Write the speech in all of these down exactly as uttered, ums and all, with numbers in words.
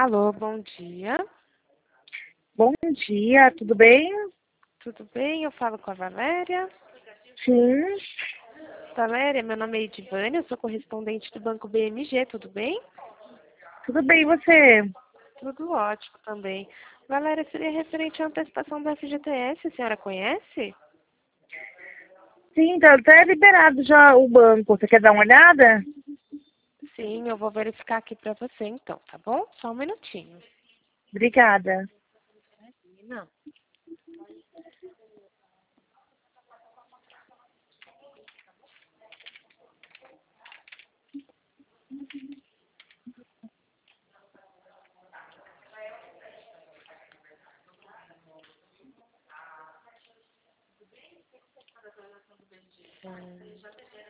Alô, bom dia. Bom dia, tudo bem? Tudo bem? Eu falo com a Valéria. Sim, Valéria, meu nome é Edivânia, eu sou correspondente do Banco B M G, tudo bem? tudo bem, e você? Tudo ótimo também. Valéria, seria referente à antecipação do F G T S, a senhora conhece? Sim, tá até liberado já o banco. Você quer dar uma olhada? Sim, eu vou verificar aqui para você então, tá bom? Só um minutinho. Obrigada. Não. Hum.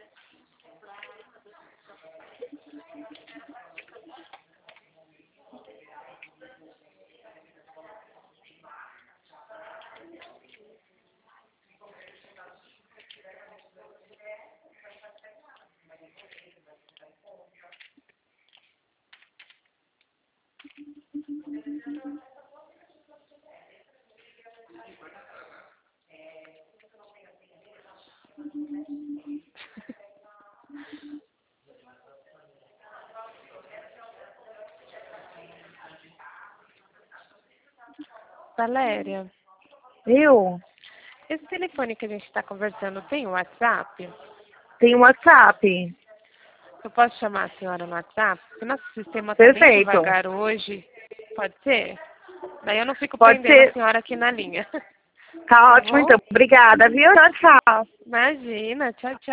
Valéria, Eu esse telefone que a gente está conversando tem o WhatsApp? tenho WhatsApp. Eu posso chamar a senhora no WhatsApp? Porque nosso sistema está bem Perfeito. devagar hoje. Pode ser? Daí eu não fico Pode prendendo a ser. senhora aqui na linha. Tá Tá ótimo bom? então. Obrigada, viu? Tchau, tchau. Imagina. Tchau, tchau.